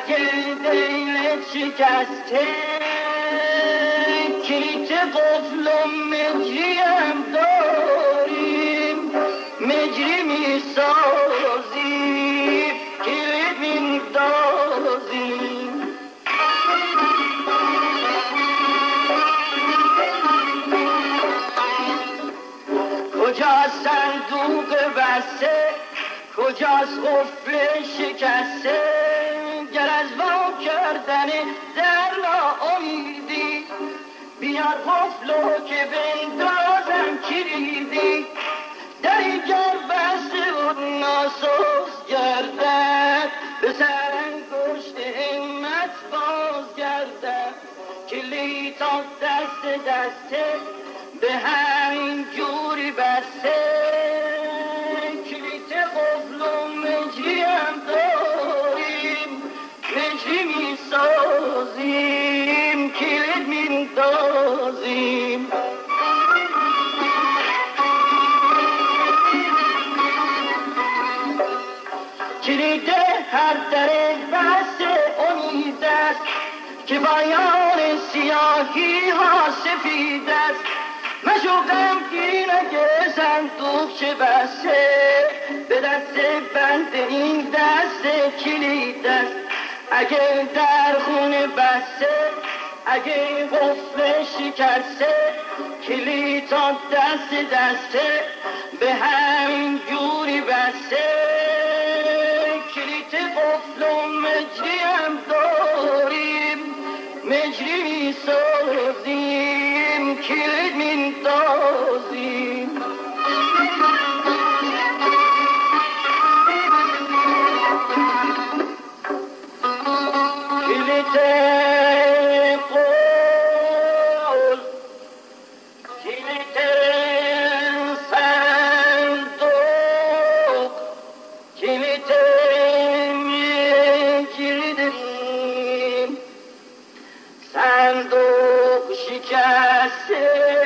اگه دلت شکسته کلیت قفل و مجریم داریم مجری میسازیم کلید میندازیم کجاست صندوق بسته کجاست قفل شکسته گر از وا کردن در ناامیدی بیار قفلو که بندازم کلیدی دری گر بسته و ناساز گردد به سر انگشت همت باز گردد کلید تا دست دسته به همین جوری بسته کلید قفل و مجری هم داریم مجری میسازیم کلید میندازیم کلید هر در بسته امید است که پایان سیاهی ها سفید است مشو غمگین اگه صندوق چه بسته به دست بند این دست کلید است اگه در خونه بسته اگه قفل شکسته کلید تا دست دسته به همین جوری بسته کلید قفل و مجری هم داریم مجری میسازیم کلید میندازیم کلید قفل کلید صندوق کلید صندوق شکسته